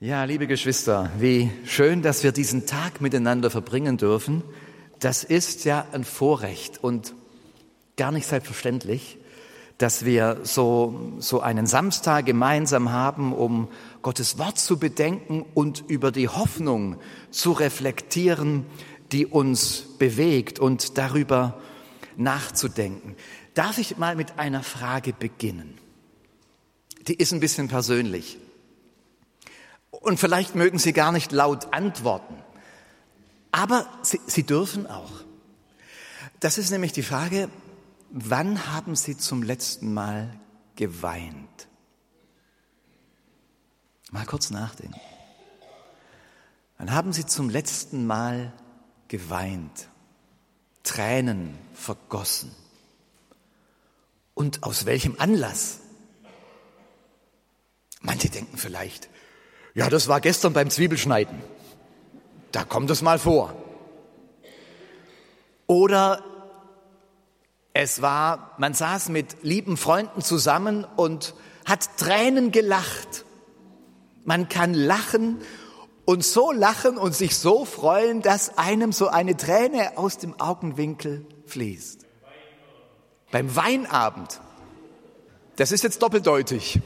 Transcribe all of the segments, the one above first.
Ja, liebe Geschwister, wie schön, dass wir diesen Tag miteinander verbringen dürfen. Das ist ja ein Vorrecht und gar nicht selbstverständlich, dass wir so einen Samstag gemeinsam haben, um Gottes Wort zu bedenken und über die Hoffnung zu reflektieren, die uns bewegt und darüber nachzudenken. Darf ich mal mit einer Frage beginnen? Die ist ein bisschen persönlich. Und vielleicht mögen Sie gar nicht laut antworten, aber Sie dürfen auch. Das ist nämlich die Frage, wann haben Sie zum letzten Mal geweint? Mal kurz nachdenken. Wann haben Sie zum letzten Mal geweint, Tränen vergossen? Und aus welchem Anlass? Manche denken vielleicht, ja, das war gestern beim Zwiebelschneiden. Da kommt es mal vor. Oder man saß mit lieben Freunden zusammen und hat Tränen gelacht. Man kann lachen und sich so freuen, dass einem so eine Träne aus dem Augenwinkel fließt. Beim Weinabend. Das ist jetzt doppeldeutig.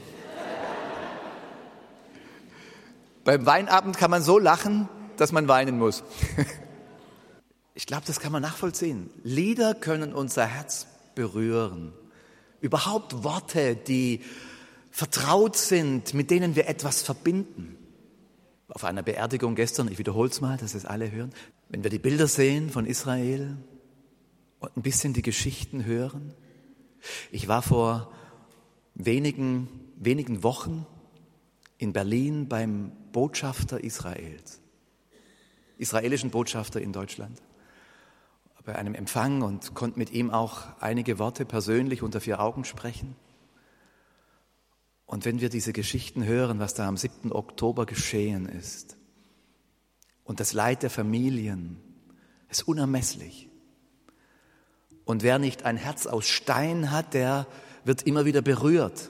Beim Weinabend kann man so lachen, dass man weinen muss. Ich glaube, das kann man nachvollziehen. Lieder können unser Herz berühren. Überhaupt Worte, die vertraut sind, mit denen wir etwas verbinden. Auf einer Beerdigung gestern, ich wiederhole es mal, dass es alle hören, wenn wir die Bilder sehen von Israel und ein bisschen die Geschichten hören. Ich war vor wenigen Wochen in Berlin beim Botschafter Israels, israelischen Botschafter in Deutschland, bei einem Empfang und konnte mit ihm auch einige Worte persönlich unter vier Augen sprechen. Und wenn wir diese Geschichten hören, was da am 7. Oktober geschehen ist und das Leid der Familien, ist unermesslich. Und wer nicht ein Herz aus Stein hat, der wird immer wieder berührt.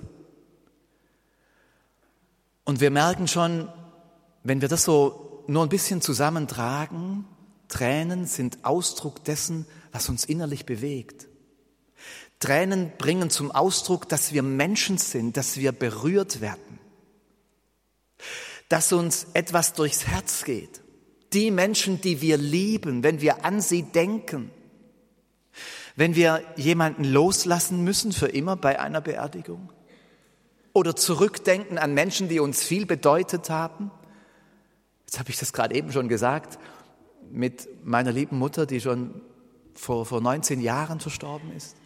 Und wir merken schon, wenn wir das so nur ein bisschen zusammentragen, Tränen sind Ausdruck dessen, was uns innerlich bewegt. Tränen bringen zum Ausdruck, dass wir Menschen sind, dass wir berührt werden, dass uns etwas durchs Herz geht. Die Menschen, die wir lieben, wenn wir an sie denken, wenn wir jemanden loslassen müssen für immer bei einer Beerdigung oder zurückdenken an Menschen, die uns viel bedeutet haben. Jetzt habe ich das gerade eben schon gesagt, mit meiner lieben Mutter, die schon vor 19 Jahren verstorben ist.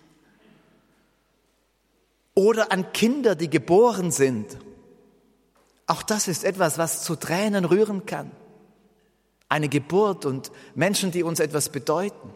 Oder an Kinder, die geboren sind. Auch das ist etwas, was zu Tränen rühren kann. Eine Geburt und Menschen, die uns etwas bedeuten.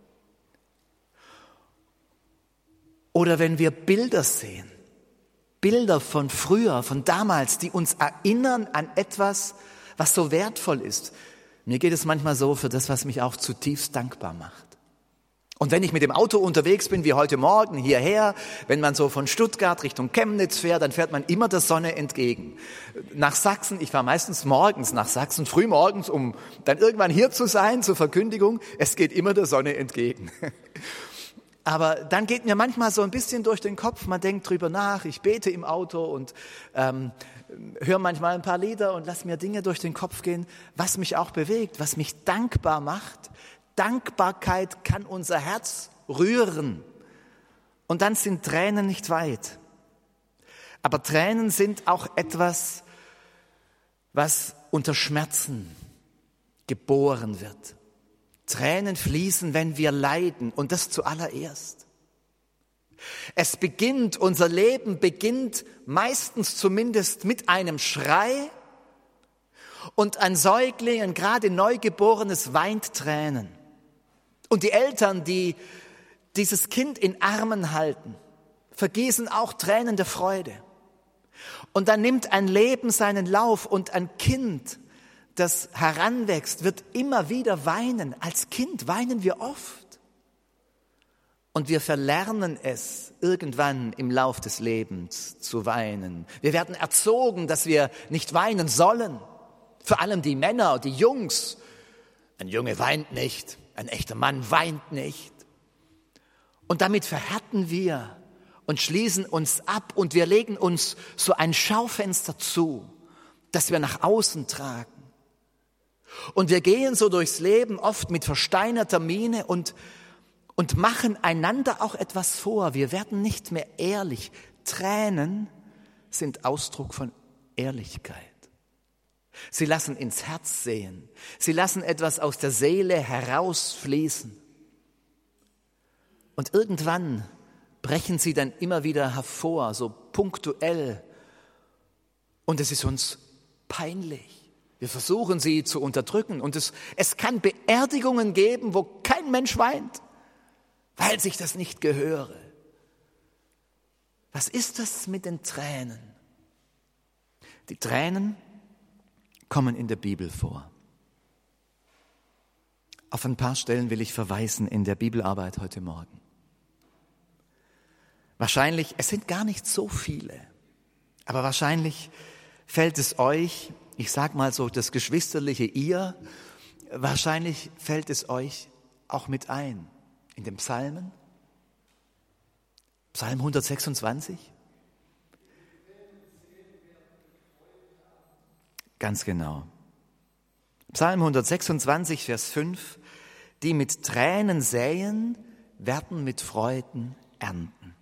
Oder wenn wir Bilder sehen, Bilder von früher, von damals, die uns erinnern an etwas, was so wertvoll ist. Mir geht es manchmal so für das, was mich auch zutiefst dankbar macht. Und wenn ich mit dem Auto unterwegs bin, wie heute Morgen hierher, wenn man so von Stuttgart Richtung Chemnitz fährt, dann fährt man immer der Sonne entgegen. Nach Sachsen, ich fahre meistens morgens nach Sachsen, frühmorgens, um dann irgendwann hier zu sein, zur Verkündigung. Es geht immer der Sonne entgegen. Aber dann geht mir manchmal so ein bisschen durch den Kopf, man denkt drüber nach, ich bete im Auto und höre manchmal ein paar Lieder und lass mir Dinge durch den Kopf gehen, was mich auch bewegt, was mich dankbar macht. Dankbarkeit kann unser Herz rühren. Und dann sind Tränen nicht weit. Aber Tränen sind auch etwas, was unter Schmerzen geboren wird. Tränen fließen, wenn wir leiden, und das zuallererst. Unser Leben beginnt meistens zumindest mit einem Schrei und ein Säugling, ein gerade Neugeborenes, weint Tränen. Und die Eltern, die dieses Kind in Armen halten, vergießen auch Tränen der Freude. Und dann nimmt ein Leben seinen Lauf und ein Kind, das heranwächst, wird immer wieder weinen. Als Kind weinen wir oft. Und wir verlernen es irgendwann im Lauf des Lebens zu weinen. Wir werden erzogen, dass wir nicht weinen sollen. Vor allem die Männer, die Jungs. Ein Junge weint nicht, ein echter Mann weint nicht. Und damit verhärten wir und schließen uns ab und wir legen uns so ein Schaufenster zu, das wir nach außen tragen. Und wir gehen so durchs Leben oft mit versteinerter Miene und machen einander auch etwas vor. Wir werden nicht mehr ehrlich. Tränen sind Ausdruck von Ehrlichkeit. Sie lassen ins Herz sehen. Sie lassen etwas aus der Seele herausfließen. Und irgendwann brechen sie dann immer wieder hervor, so punktuell. Und es ist uns peinlich. Wir versuchen sie zu unterdrücken. Und es kann Beerdigungen geben, wo kein Mensch weint, weil sich das nicht gehöre. Was ist das mit den Tränen? Die Tränen kommen in der Bibel vor. Auf ein paar Stellen will ich verweisen in der Bibelarbeit heute Morgen. Wahrscheinlich, es sind gar nicht so viele, aber wahrscheinlich fällt es euch, ich sag mal so das geschwisterliche Ihr, wahrscheinlich fällt es euch auch mit ein in den Psalmen. Psalm 126. Ganz genau. Psalm 126, Vers 5. Die mit Tränen säen, werden mit Freuden ernten.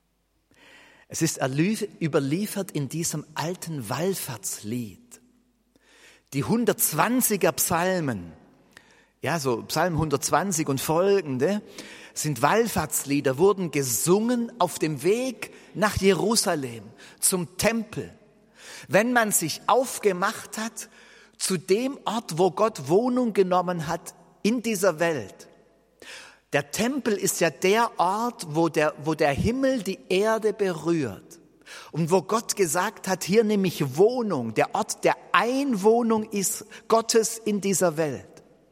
Es ist überliefert in diesem alten Wallfahrtslied. Die 120er Psalmen, ja, so Psalm 120 und folgende, sind Wallfahrtslieder, wurden gesungen auf dem Weg nach Jerusalem, zum Tempel. Wenn man sich aufgemacht hat zu dem Ort, wo Gott Wohnung genommen hat in dieser Welt. Der Tempel ist ja der Ort, wo der Himmel die Erde berührt. Und wo Gott gesagt hat, hier nehme ich Wohnung, der Ort der Einwohnung ist Gottes in dieser Welt.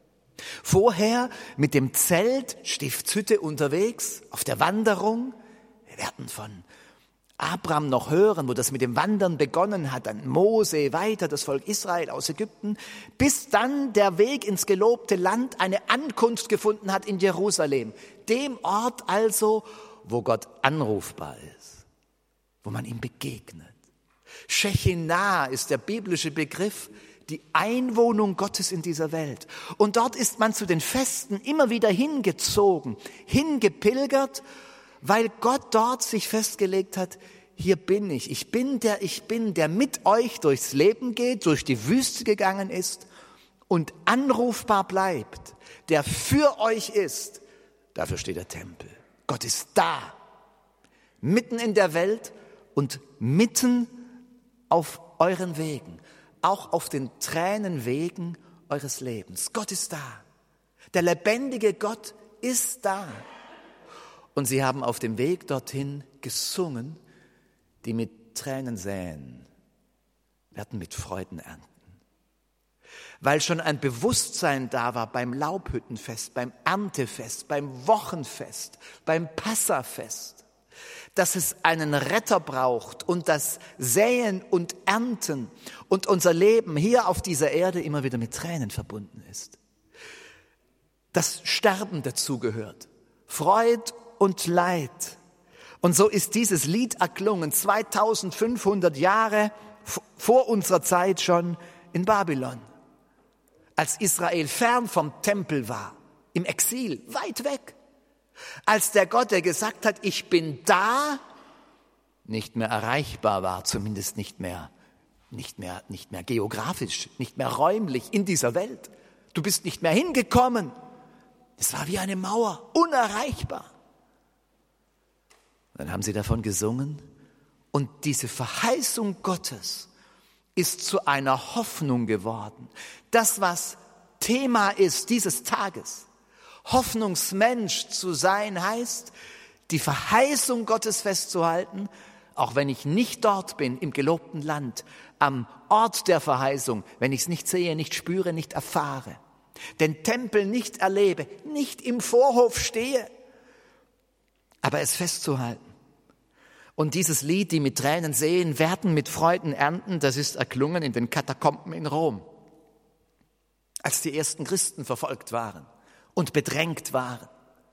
Vorher mit dem Zelt, Stiftshütte unterwegs, auf der Wanderung. Wir werden von Abraham noch hören, wo das mit dem Wandern begonnen hat, dann Mose, weiter das Volk Israel aus Ägypten, bis dann der Weg ins gelobte Land eine Ankunft gefunden hat in Jerusalem. Dem Ort also, wo Gott anrufbar ist, wo man ihm begegnet. Shechinah ist der biblische Begriff, die Einwohnung Gottes in dieser Welt. Und dort ist man zu den Festen immer wieder hingezogen, hingepilgert, weil Gott dort sich festgelegt hat, hier bin ich. Ich bin, der mit euch durchs Leben geht, durch die Wüste gegangen ist und anrufbar bleibt, der für euch ist. Dafür steht der Tempel. Gott ist da, mitten in der Welt und mitten auf euren Wegen, auch auf den Tränenwegen eures Lebens. Gott ist da. Der lebendige Gott ist da. Und sie haben auf dem Weg dorthin gesungen, die mit Tränen säen, werden mit Freuden ernten. Weil schon ein Bewusstsein da war beim Laubhüttenfest, beim Erntefest, beim Wochenfest, beim Passafest, dass es einen Retter braucht und das Säen und Ernten und unser Leben hier auf dieser Erde immer wieder mit Tränen verbunden ist. Das Sterben dazugehört, Freud und Leid. Und so ist dieses Lied erklungen, 2500 Jahre vor unserer Zeit schon in Babylon, als Israel fern vom Tempel war, im Exil, weit weg. Als der Gott, der gesagt hat, ich bin da, nicht mehr erreichbar war, zumindest nicht mehr geografisch, nicht mehr räumlich in dieser Welt. Du bist nicht mehr hingekommen. Es war wie eine Mauer, unerreichbar. Dann haben sie davon gesungen und diese Verheißung Gottes ist zu einer Hoffnung geworden. Das, was Thema ist dieses Tages, Hoffnungsmensch zu sein, heißt, die Verheißung Gottes festzuhalten, auch wenn ich nicht dort bin, im gelobten Land, am Ort der Verheißung, wenn ich es nicht sehe, nicht spüre, nicht erfahre, den Tempel nicht erlebe, nicht im Vorhof stehe, aber es festzuhalten. Und dieses Lied, die mit Tränen säen, werden mit Freuden ernten, das ist erklungen in den Katakomben in Rom. als die ersten Christen verfolgt waren und bedrängt waren,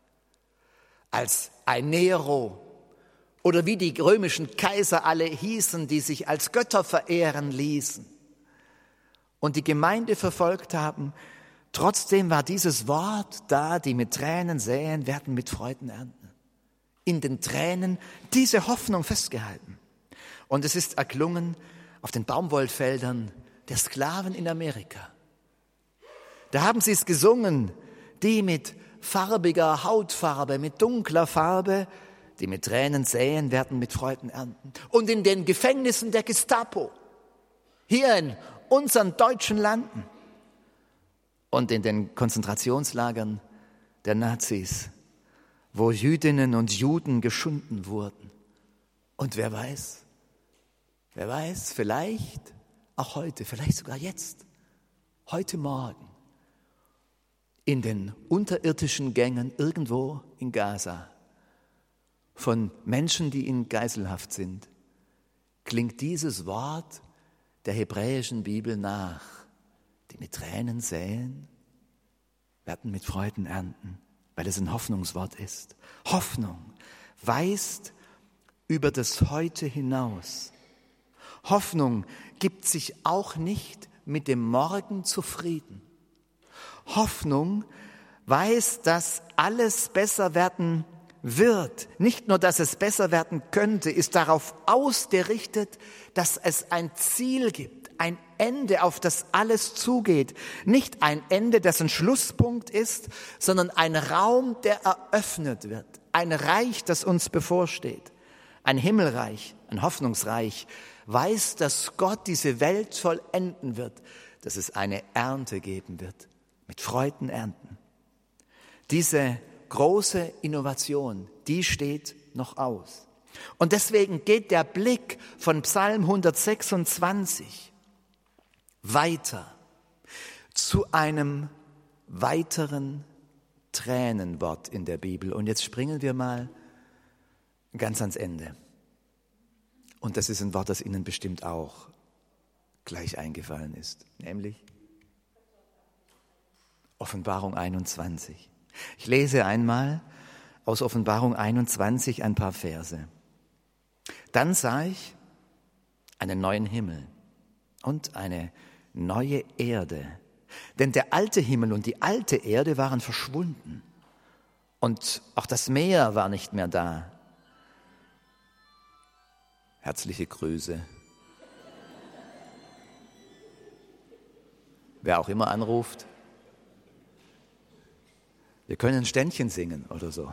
als ein Nero oder wie die römischen Kaiser alle hießen, die sich als Götter verehren ließen und die Gemeinde verfolgt haben. Trotzdem war dieses Wort da, die mit Tränen säen, werden mit Freuden ernten. In den Tränen diese Hoffnung festgehalten. Und es ist erklungen auf den Baumwollfeldern der Sklaven in Amerika. Da haben sie es gesungen, die mit farbiger Hautfarbe, mit dunkler Farbe, die mit Tränen säen, werden mit Freuden ernten. Und in den Gefängnissen der Gestapo, hier in unseren deutschen Landen und in den Konzentrationslagern der Nazis, wo Jüdinnen und Juden geschunden wurden. Und wer weiß, vielleicht auch heute, vielleicht sogar jetzt, heute Morgen, in den unterirdischen Gängen irgendwo in Gaza, von Menschen, die in Geiselhaft sind, klingt dieses Wort der hebräischen Bibel nach. Die mit Tränen säen, werden mit Freuden ernten, weil es ein Hoffnungswort ist. Hoffnung weist über das Heute hinaus. Hoffnung gibt sich auch nicht mit dem Morgen zufrieden. Hoffnung weiß, dass alles besser werden wird. Nicht nur, dass es besser werden könnte, ist darauf ausgerichtet, dass es ein Ziel gibt, ein Ende, auf das alles zugeht. Nicht ein Ende, das ein Schlusspunkt ist, sondern ein Raum, der eröffnet wird. Ein Reich, das uns bevorsteht. Ein Himmelreich, ein Hoffnungsreich, weiß, dass Gott diese Welt vollenden wird, dass es eine Ernte geben wird. Mit Freuden ernten. Diese große Innovation, die steht noch aus. Und deswegen geht der Blick von Psalm 126 weiter zu einem weiteren Tränenwort in der Bibel. Und jetzt springen wir mal ganz ans Ende. Und das ist ein Wort, das Ihnen bestimmt auch gleich eingefallen ist, nämlich Offenbarung 21. Ich lese einmal aus Offenbarung 21 ein paar Verse. Dann sah ich einen neuen Himmel und eine neue Erde. Denn der alte Himmel und die alte Erde waren verschwunden. Und auch das Meer war nicht mehr da. Herzliche Grüße. Wer auch immer anruft. Wir können ein Ständchen singen oder so.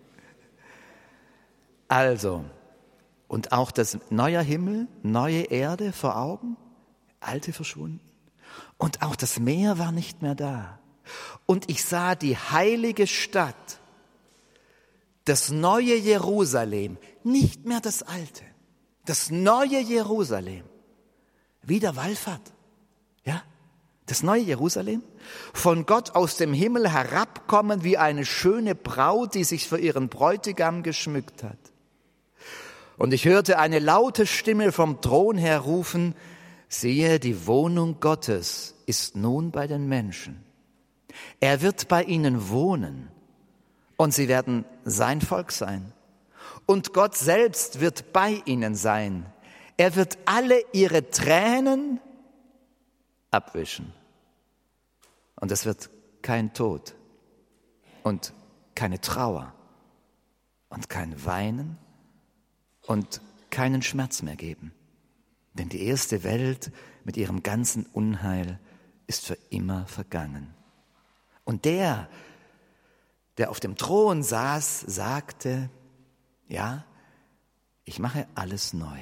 Also, und auch das neue Himmel, neue Erde vor Augen, alte verschwunden. Und auch das Meer war nicht mehr da. Und ich sah die heilige Stadt, das neue Jerusalem, nicht mehr das alte, das neue Jerusalem, wieder Wallfahrt, ja? Das neue Jerusalem, von Gott aus dem Himmel herabkommen wie eine schöne Braut, die sich für ihren Bräutigam geschmückt hat. Und ich hörte eine laute Stimme vom Thron her rufen, siehe, die Wohnung Gottes ist nun bei den Menschen. Er wird bei ihnen wohnen und sie werden sein Volk sein. Und Gott selbst wird bei ihnen sein. Er wird alle ihre Tränen abwischen. Und es wird kein Tod und keine Trauer und kein Weinen und keinen Schmerz mehr geben. Denn die erste Welt mit ihrem ganzen Unheil ist für immer vergangen. Und der auf dem Thron saß, sagte, ja, ich mache alles neu.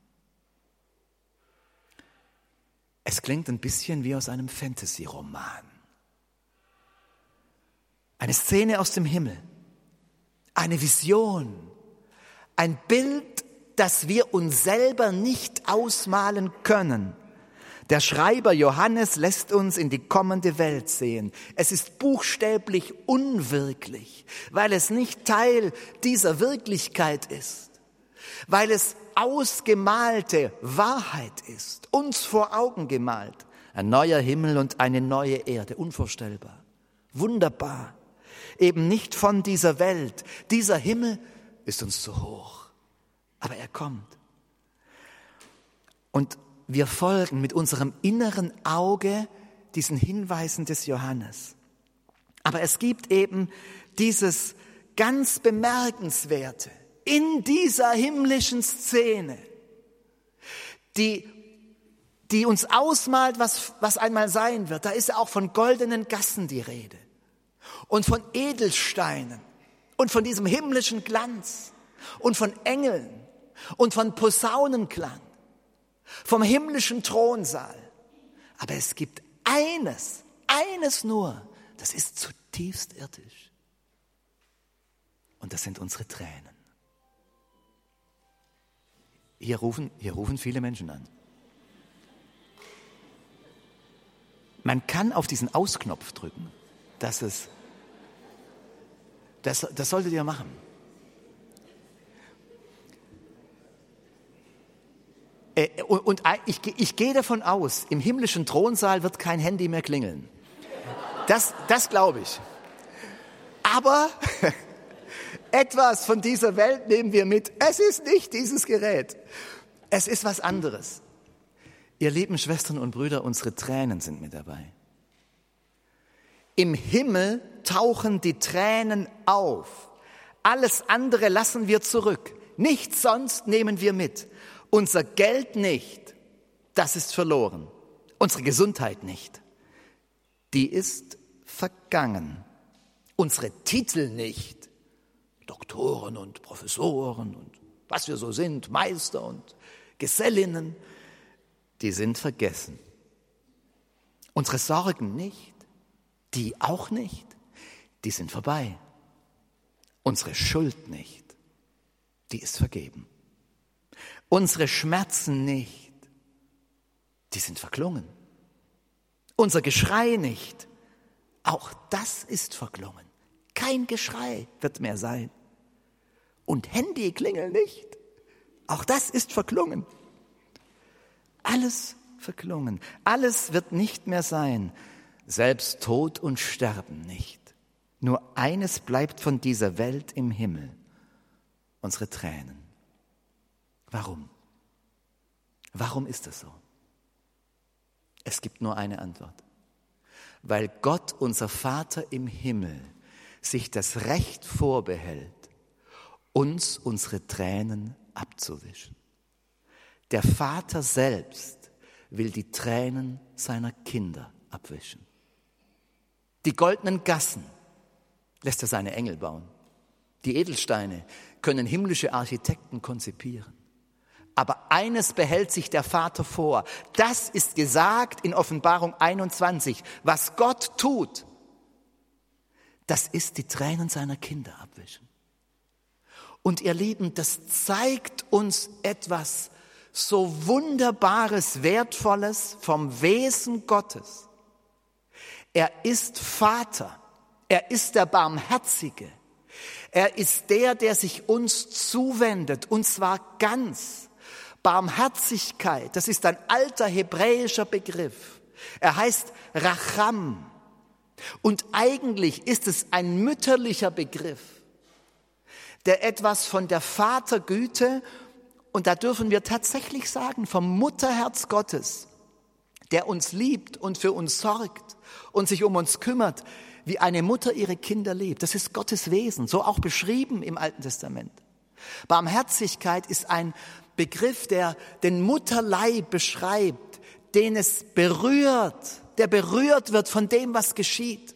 Es klingt ein bisschen wie aus einem Fantasy-Roman. Eine Szene aus dem Himmel, eine Vision, ein Bild, das wir uns selber nicht ausmalen können. Der Schreiber Johannes lässt uns in die kommende Welt sehen. Es ist buchstäblich unwirklich, weil es nicht Teil dieser Wirklichkeit ist, weil es ausgemalte Wahrheit ist, uns vor Augen gemalt. Ein neuer Himmel und eine neue Erde, unvorstellbar, wunderbar. Eben nicht von dieser Welt. Dieser Himmel ist uns zu hoch, aber er kommt. Und wir folgen mit unserem inneren Auge diesen Hinweisen des Johannes. Aber es gibt eben dieses ganz Bemerkenswerte in dieser himmlischen Szene, die uns ausmalt, was einmal sein wird. Da ist ja auch von goldenen Gassen die Rede und von Edelsteinen und von diesem himmlischen Glanz und von Engeln und von Posaunenklang, vom himmlischen Thronsaal. Aber es gibt eines nur, das ist zutiefst irdisch. Und das sind unsere Tränen. Hier rufen viele Menschen an. Man kann auf diesen Ausknopf drücken. Das solltet ihr machen. Und ich gehe davon aus, im himmlischen Thronsaal wird kein Handy mehr klingeln. Das glaube ich. Aber etwas von dieser Welt nehmen wir mit. Es ist nicht dieses Gerät. Es ist was anderes. Ihr lieben Schwestern und Brüder, unsere Tränen sind mit dabei. Im Himmel tauchen die Tränen auf. Alles andere lassen wir zurück. Nichts sonst nehmen wir mit. Unser Geld nicht, das ist verloren. Unsere Gesundheit nicht, die ist vergangen. Unsere Titel nicht, Doktoren und Professoren und was wir so sind, Meister und Gesellinnen, die sind vergessen. Unsere Sorgen nicht, die auch nicht, die sind vorbei. Unsere Schuld nicht, die ist vergeben. Unsere Schmerzen nicht, die sind verklungen. Unser Geschrei nicht, auch das ist verklungen. Kein Geschrei wird mehr sein. Und Handyklingeln nicht, auch das ist verklungen. Alles verklungen, alles wird nicht mehr sein, selbst Tod und Sterben nicht. Nur eines bleibt von dieser Welt im Himmel, unsere Tränen. Warum? Warum ist das so? Es gibt nur eine Antwort. Weil Gott, unser Vater im Himmel, sich das Recht vorbehält, uns unsere Tränen abzuwischen. Der Vater selbst will die Tränen seiner Kinder abwischen. Die goldenen Gassen lässt er seine Engel bauen. Die Edelsteine können himmlische Architekten konzipieren. Aber eines behält sich der Vater vor. Das ist gesagt in Offenbarung 21. Was Gott tut, das ist die Tränen seiner Kinder abwischen. Und ihr Lieben, das zeigt uns etwas so Wunderbares, Wertvolles vom Wesen Gottes. Er ist Vater. Er ist der Barmherzige. Er ist der sich uns zuwendet, und zwar ganz. Barmherzigkeit, das ist ein alter hebräischer Begriff. Er heißt Racham. Und eigentlich ist es ein mütterlicher Begriff, der etwas von der Vatergüte, und da dürfen wir tatsächlich sagen, vom Mutterherz Gottes, der uns liebt und für uns sorgt und sich um uns kümmert, wie eine Mutter ihre Kinder liebt. Das ist Gottes Wesen, so auch beschrieben im Alten Testament. Barmherzigkeit ist ein Begriff, der den Mutterleib beschreibt, den es berührt, der berührt wird von dem, was geschieht.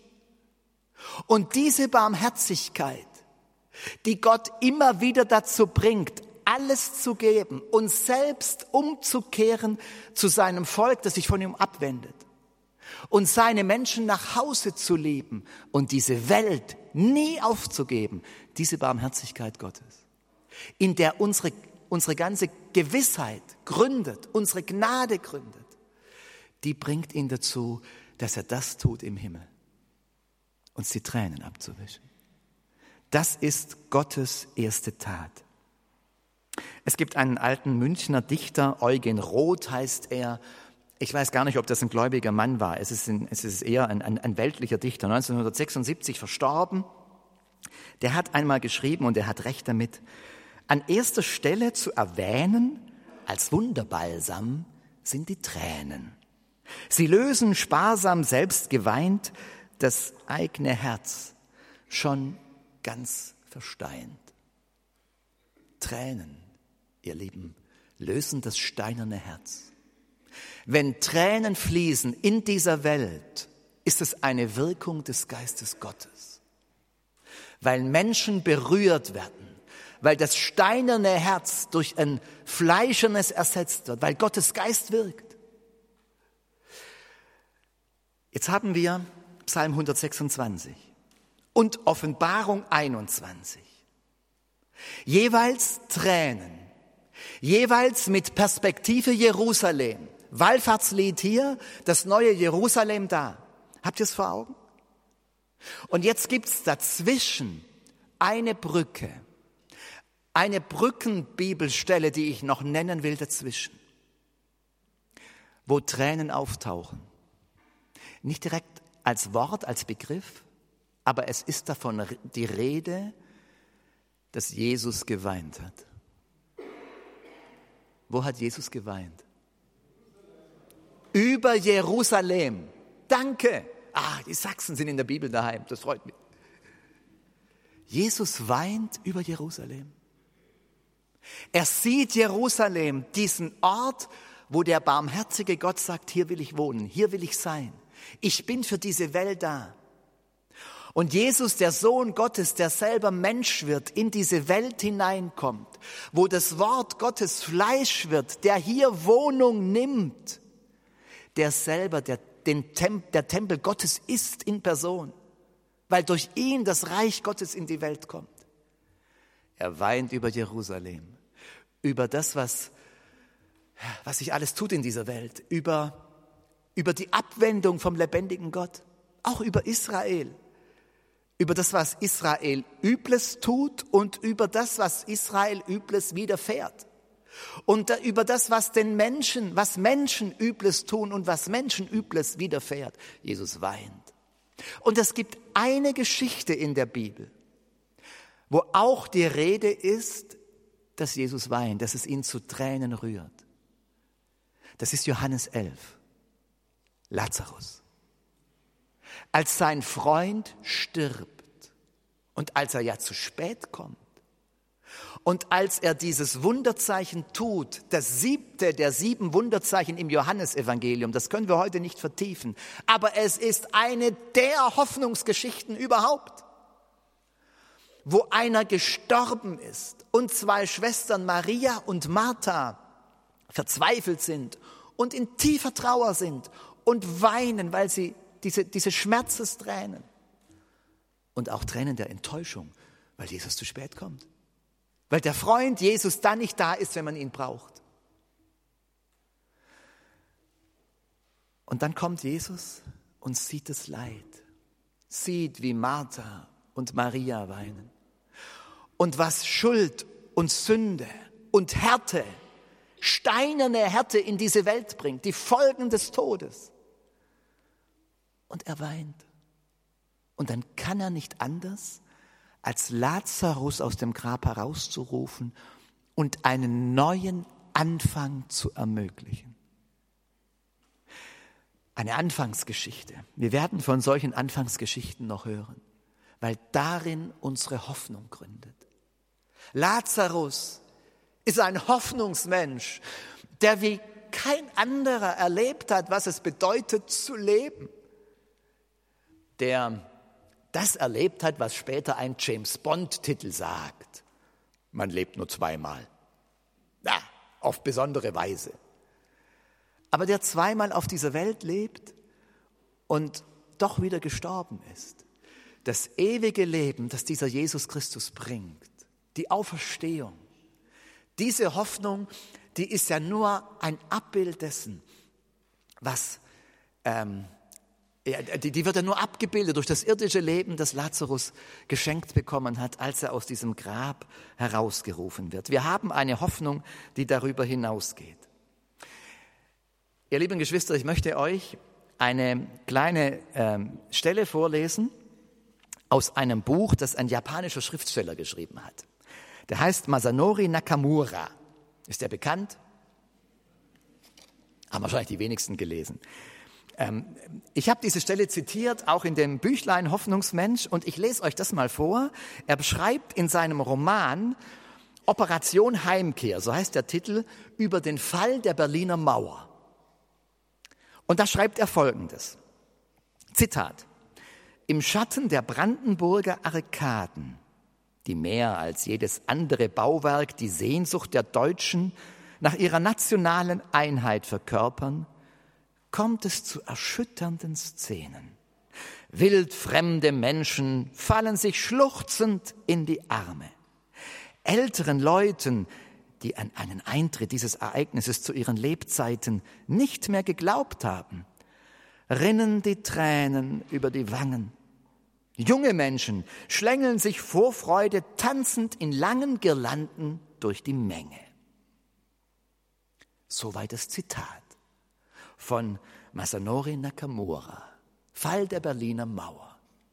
Und diese Barmherzigkeit, die Gott immer wieder dazu bringt, alles zu geben und selbst umzukehren zu seinem Volk, das sich von ihm abwendet, und seine Menschen nach Hause zu lieben und diese Welt nie aufzugeben, diese Barmherzigkeit Gottes, in der unsere ganze Gewissheit gründet, unsere Gnade gründet, die bringt ihn dazu, dass er das tut im Himmel, uns die Tränen abzuwischen. Das ist Gottes erste Tat. Es gibt einen alten Münchner Dichter, Eugen Roth heißt er. Ich weiß gar nicht, ob das ein gläubiger Mann war. Es ist eher ein weltlicher Dichter, 1976 verstorben. Der hat einmal geschrieben, und er hat recht damit, an erster Stelle zu erwähnen, als Wunderbalsam sind die Tränen. Sie lösen sparsam selbst geweint das eigene Herz schon ganz versteint. Tränen, ihr Lieben, lösen das steinerne Herz. Wenn Tränen fließen in dieser Welt, ist es eine Wirkung des Geistes Gottes. Weil Menschen berührt werden, weil das steinerne Herz durch ein fleischernes ersetzt wird, weil Gottes Geist wirkt. Jetzt haben wir Psalm 126 und Offenbarung 21. Jeweils Tränen, jeweils mit Perspektive Jerusalem. Wallfahrtslied hier, das neue Jerusalem da. Habt ihr es vor Augen? Und jetzt gibt's dazwischen eine Brücke, eine Brückenbibelstelle, die ich noch nennen will dazwischen, wo Tränen auftauchen. Nicht direkt als Wort, als Begriff, aber es ist davon die Rede, dass Jesus geweint hat. Wo hat Jesus geweint? Über Jerusalem. Danke. Die Sachsen sind in der Bibel daheim. Das freut mich. Jesus weint über Jerusalem. Er sieht Jerusalem, diesen Ort, wo der barmherzige Gott sagt, hier will ich wohnen, hier will ich sein. Ich bin für diese Welt da. Und Jesus, der Sohn Gottes, der selber Mensch wird, in diese Welt hineinkommt, wo das Wort Gottes Fleisch wird, der hier Wohnung nimmt, der selber der Tempel Gottes ist in Person, weil durch ihn das Reich Gottes in die Welt kommt. Er weint über Jerusalem, über das, was sich alles tut in dieser Welt, über die Abwendung vom lebendigen Gott, auch über Israel, über das, was Israel Übles tut und über das, was Israel Übles widerfährt. Und über das, was Menschen Übles tun und was Menschen Übles widerfährt. Jesus weint. Und es gibt eine Geschichte in der Bibel, wo auch die Rede ist, dass Jesus weint, dass es ihn zu Tränen rührt. Das ist Johannes 11. Lazarus. Als sein Freund stirbt und als er ja zu spät kommt und als er dieses Wunderzeichen tut, das 7. der 7 Wunderzeichen im Johannesevangelium, das können wir heute nicht vertiefen, aber es ist eine der Hoffnungsgeschichten überhaupt, wo einer gestorben ist und 2 Schwestern Maria und Martha verzweifelt sind und in tiefer Trauer sind und weinen, weil sie diese Schmerzestränen und auch Tränen der Enttäuschung, weil Jesus zu spät kommt. Weil der Freund Jesus dann nicht da ist, wenn man ihn braucht. Und dann kommt Jesus und sieht das Leid, sieht, wie Martha und Maria weinen und was Schuld und Sünde und Härte, steinerne Härte in diese Welt bringt, die Folgen des Todes. Und er weint. Und dann kann er nicht anders, als Lazarus aus dem Grab herauszurufen und einen neuen Anfang zu ermöglichen. Eine Anfangsgeschichte. Wir werden von solchen Anfangsgeschichten noch hören, weil darin unsere Hoffnung gründet. Lazarus ist ein Hoffnungsmensch, der wie kein anderer erlebt hat, was es bedeutet zu leben. Der das erlebt hat, was später ein James-Bond-Titel sagt. Man lebt nur zweimal. Auf besondere Weise. Aber der zweimal auf dieser Welt lebt und doch wieder gestorben ist. Das ewige Leben, das dieser Jesus Christus bringt, die Auferstehung, diese Hoffnung, die ist ja nur ein Abbild dessen, was die wird ja nur abgebildet durch das irdische Leben, das Lazarus geschenkt bekommen hat, als er aus diesem Grab herausgerufen wird. Wir haben eine Hoffnung, die darüber hinausgeht. Ihr lieben Geschwister, ich möchte euch eine kleine Stelle vorlesen aus einem Buch, das ein japanischer Schriftsteller geschrieben hat. Der heißt Masanori Nakamura. Ist der bekannt? Haben wahrscheinlich die wenigsten gelesen. Ich habe diese Stelle zitiert, auch in dem Büchlein Hoffnungsmensch, und ich lese euch das mal vor. Er beschreibt in seinem Roman Operation Heimkehr, so heißt der Titel, über den Fall der Berliner Mauer. Und da schreibt er Folgendes. Zitat: Im Schatten der Brandenburger Arkaden, die mehr als jedes andere Bauwerk die Sehnsucht der Deutschen nach ihrer nationalen Einheit verkörpern, kommt es zu erschütternden Szenen. Wildfremde Menschen fallen sich schluchzend in die Arme. Älteren Leuten, die an einen Eintritt dieses Ereignisses zu ihren Lebzeiten nicht mehr geglaubt haben, rinnen die Tränen über die Wangen. Junge Menschen schlängeln sich vor Freude tanzend in langen Girlanden durch die Menge. Soweit das Zitat von Masanori Nakamura, Fall der Berliner Mauer.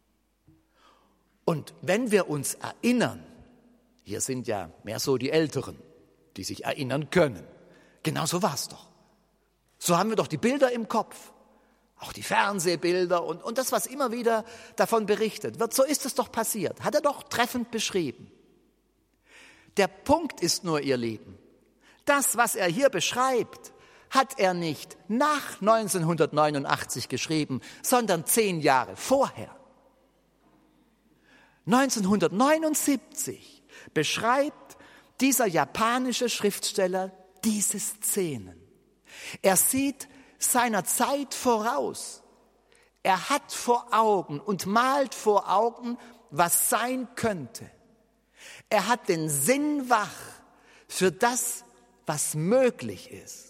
Und wenn wir uns erinnern, hier sind ja mehr so die Älteren, die sich erinnern können. Genau so war es doch. So haben wir doch die Bilder im Kopf, auch die Fernsehbilder und das, was immer wieder davon berichtet wird. So ist es doch passiert, hat er doch treffend beschrieben. Der Punkt ist nur, ihr Lieben, das, was er hier beschreibt, hat er nicht nach 1989 geschrieben, sondern 10 Jahre vorher. 1979 beschreibt dieser japanische Schriftsteller diese Szenen. Er sieht seiner Zeit voraus. Er hat vor Augen und malt vor Augen, was sein könnte. Er hat den Sinn wach für das, was möglich ist.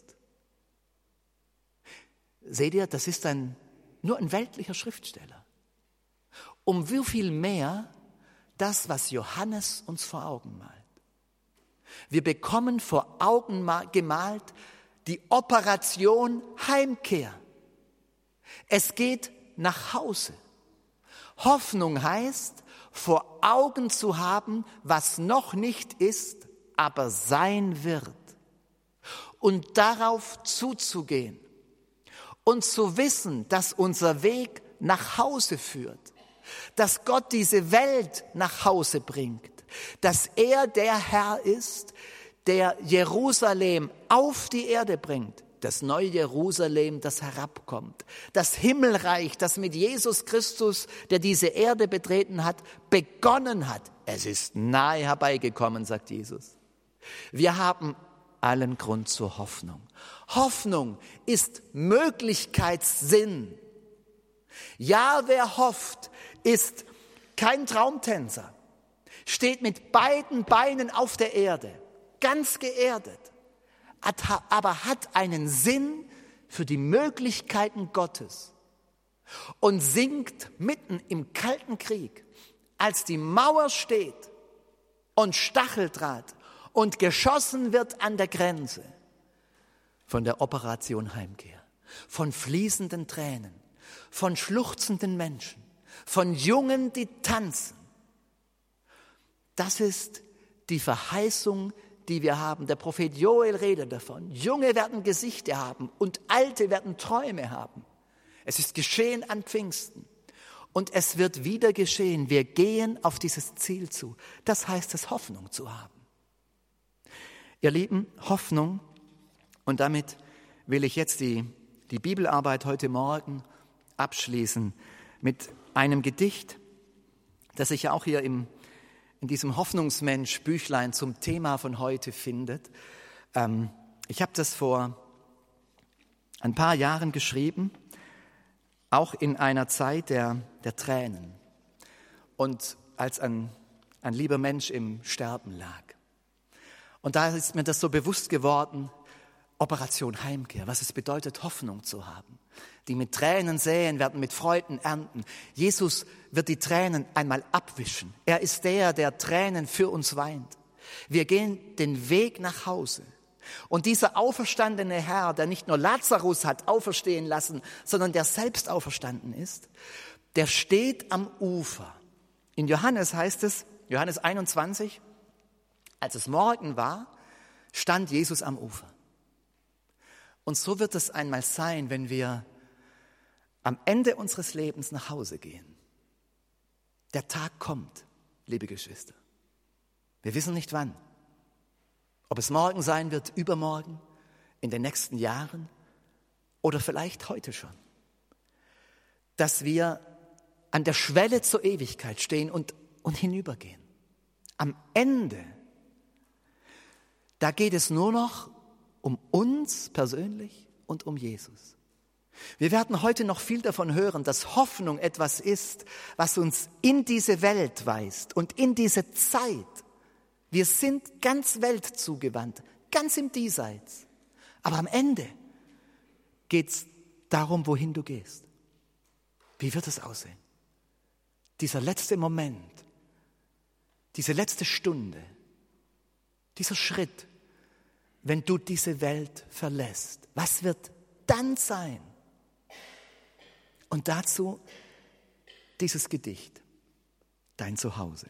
Seht ihr, das ist nur ein weltlicher Schriftsteller. Um wie viel mehr das, was Johannes uns vor Augen malt. Wir bekommen vor Augen gemalt die Operation Heimkehr. Es geht nach Hause. Hoffnung heißt, vor Augen zu haben, was noch nicht ist, aber sein wird. Und darauf zuzugehen. Und zu wissen, dass unser Weg nach Hause führt. Dass Gott diese Welt nach Hause bringt. Dass er der Herr ist, der Jerusalem auf die Erde bringt. Das neue Jerusalem, das herabkommt. Das Himmelreich, das mit Jesus Christus, der diese Erde betreten hat, begonnen hat. Es ist nahe herbeigekommen, sagt Jesus. Wir haben allen Grund zur Hoffnung. Hoffnung ist Möglichkeitssinn. Ja, wer hofft, ist kein Traumtänzer, steht mit beiden Beinen auf der Erde, ganz geerdet, aber hat einen Sinn für die Möglichkeiten Gottes und singt mitten im Kalten Krieg, als die Mauer steht und Stacheldraht und geschossen wird an der Grenze, von der Operation Heimkehr, von fließenden Tränen, von schluchzenden Menschen, von Jungen, die tanzen. Das ist die Verheißung, die wir haben. Der Prophet Joel redet davon. Junge werden Gesichter haben und Alte werden Träume haben. Es ist geschehen an Pfingsten. Und es wird wieder geschehen. Wir gehen auf dieses Ziel zu. Das heißt es, Hoffnung zu haben. Ihr Lieben, Hoffnung. Und damit will ich jetzt die Bibelarbeit heute Morgen abschließen mit einem Gedicht, das sich ja auch hier in diesem Hoffnungsmensch-Büchlein zum Thema von heute findet. Ich habe das vor ein paar Jahren geschrieben, auch in einer Zeit der Tränen und als ein lieber Mensch im Sterben lag. Und da ist mir das so bewusst geworden, Operation Heimkehr, was es bedeutet, Hoffnung zu haben. Die mit Tränen säen, werden mit Freuden ernten. Jesus wird die Tränen einmal abwischen. Er ist der Tränen für uns weint. Wir gehen den Weg nach Hause. Und dieser auferstandene Herr, der nicht nur Lazarus hat auferstehen lassen, sondern der selbst auferstanden ist, der steht am Ufer. In Johannes heißt es, Johannes 21, als es Morgen war, stand Jesus am Ufer. Und so wird es einmal sein, wenn wir am Ende unseres Lebens nach Hause gehen. Der Tag kommt, liebe Geschwister. Wir wissen nicht wann. Ob es morgen sein wird, übermorgen, in den nächsten Jahren oder vielleicht heute schon. Dass wir an der Schwelle zur Ewigkeit stehen und hinübergehen. Am Ende, da geht es nur noch um uns persönlich und um Jesus. Wir werden heute noch viel davon hören, dass Hoffnung etwas ist, was uns in diese Welt weist und in diese Zeit. Wir sind ganz weltzugewandt, ganz im Diesseits. Aber am Ende geht es darum, wohin du gehst. Wie wird es aussehen? Dieser letzte Moment, diese letzte Stunde, dieser Schritt, wenn du diese Welt verlässt, was wird dann sein? Und dazu dieses Gedicht, dein Zuhause.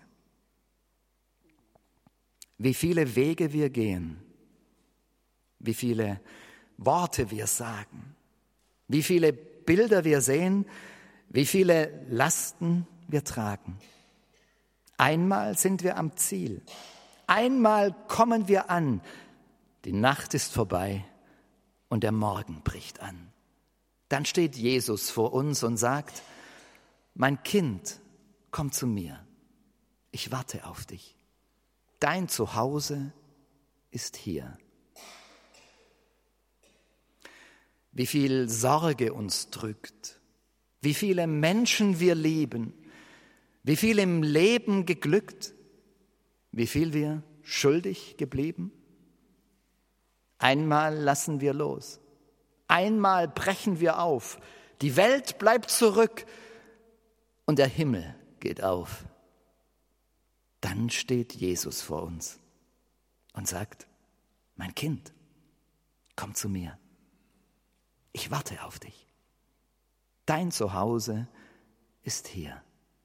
Wie viele Wege wir gehen, wie viele Worte wir sagen, wie viele Bilder wir sehen, wie viele Lasten wir tragen. Einmal sind wir am Ziel, einmal kommen wir an, die Nacht ist vorbei und der Morgen bricht an. Dann steht Jesus vor uns und sagt, mein Kind, komm zu mir, ich warte auf dich. Dein Zuhause ist hier. Wie viel Sorge uns drückt, wie viele Menschen wir lieben, wie viel im Leben geglückt, wie viel wir schuldig geblieben. Einmal lassen wir los, einmal brechen wir auf, die Welt bleibt zurück und der Himmel geht auf. Dann steht Jesus vor uns und sagt, mein Kind, komm zu mir. Ich warte auf dich. Dein Zuhause ist hier.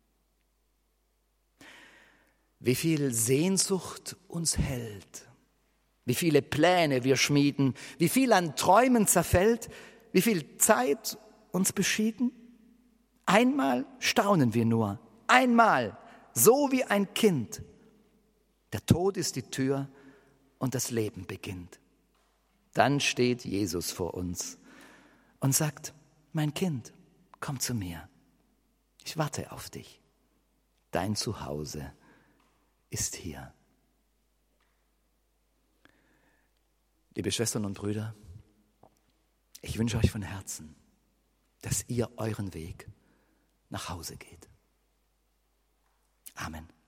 Wie viel Sehnsucht uns hält, wie viele Pläne wir schmieden, wie viel an Träumen zerfällt, wie viel Zeit uns beschieden. Einmal staunen wir nur, einmal, so wie ein Kind. Der Tod ist die Tür und das Leben beginnt. Dann steht Jesus vor uns und sagt, mein Kind, komm zu mir. Ich warte auf dich. Dein Zuhause ist hier. Liebe Schwestern und Brüder, ich wünsche euch von Herzen, dass ihr euren Weg nach Hause geht. Amen.